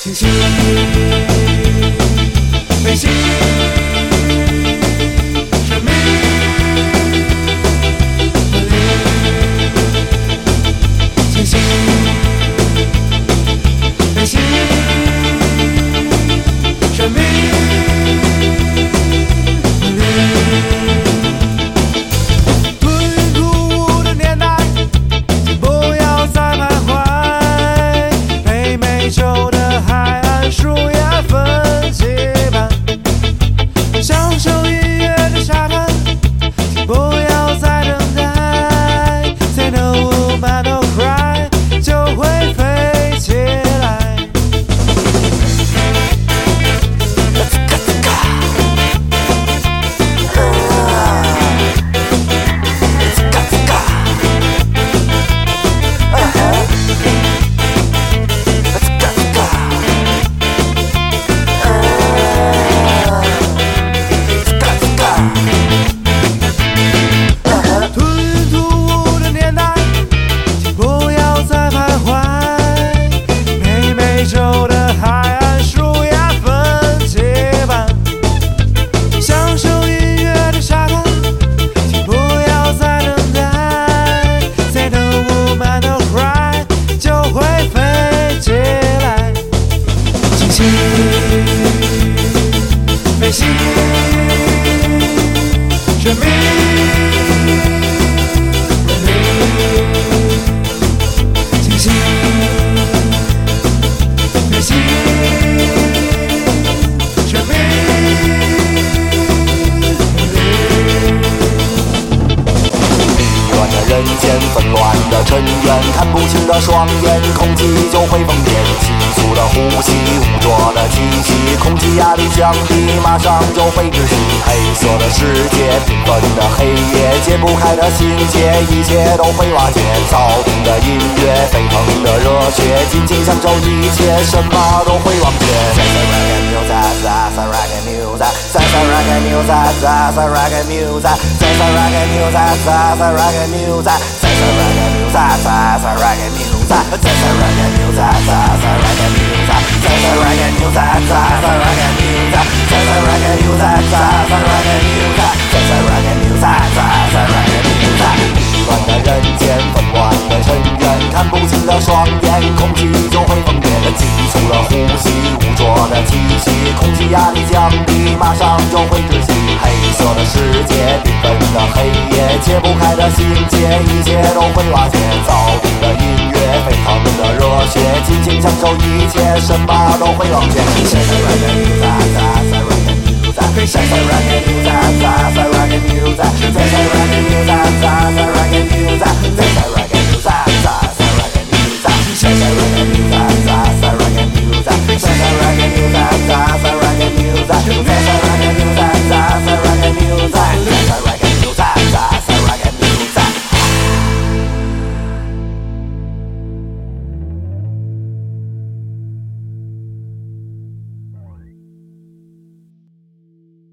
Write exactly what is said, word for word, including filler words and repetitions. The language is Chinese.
清晰，内心神秘，清晰，内心神秘。内心神秘，清晰，内心神秘。 乱的人间，纷乱的尘缘，看不清的双眼，空气就会疯癫。急促的呼吸，污浊的气息，空气压力降低，马上就会窒息。黑色的世界，缤纷的黑夜，解不开的心结，一切都会瓦解。躁动的音乐，沸腾的热血，尽情享受一切，什么都会忘却。Reggae music, reggae music, reggae music, reggae music, reggae music, reggae music, reggae music, reggae music, reggae music, reggae music, reggae music, reggae music, reggae music, reggae music。乱的人间，纷乱的尘缘，看不清的双眼，空气就会疯癫。急促的呼吸，污浊的气息，空气压力降低，马上就会窒息。黑色的世界，缤纷的黑夜，解不开的心结，一切都会瓦解。躁动的音乐，沸腾的热血，尽情享受一切，什么都会忘却。Reggae music, reggae music, reggae music, reggae music, reggae music。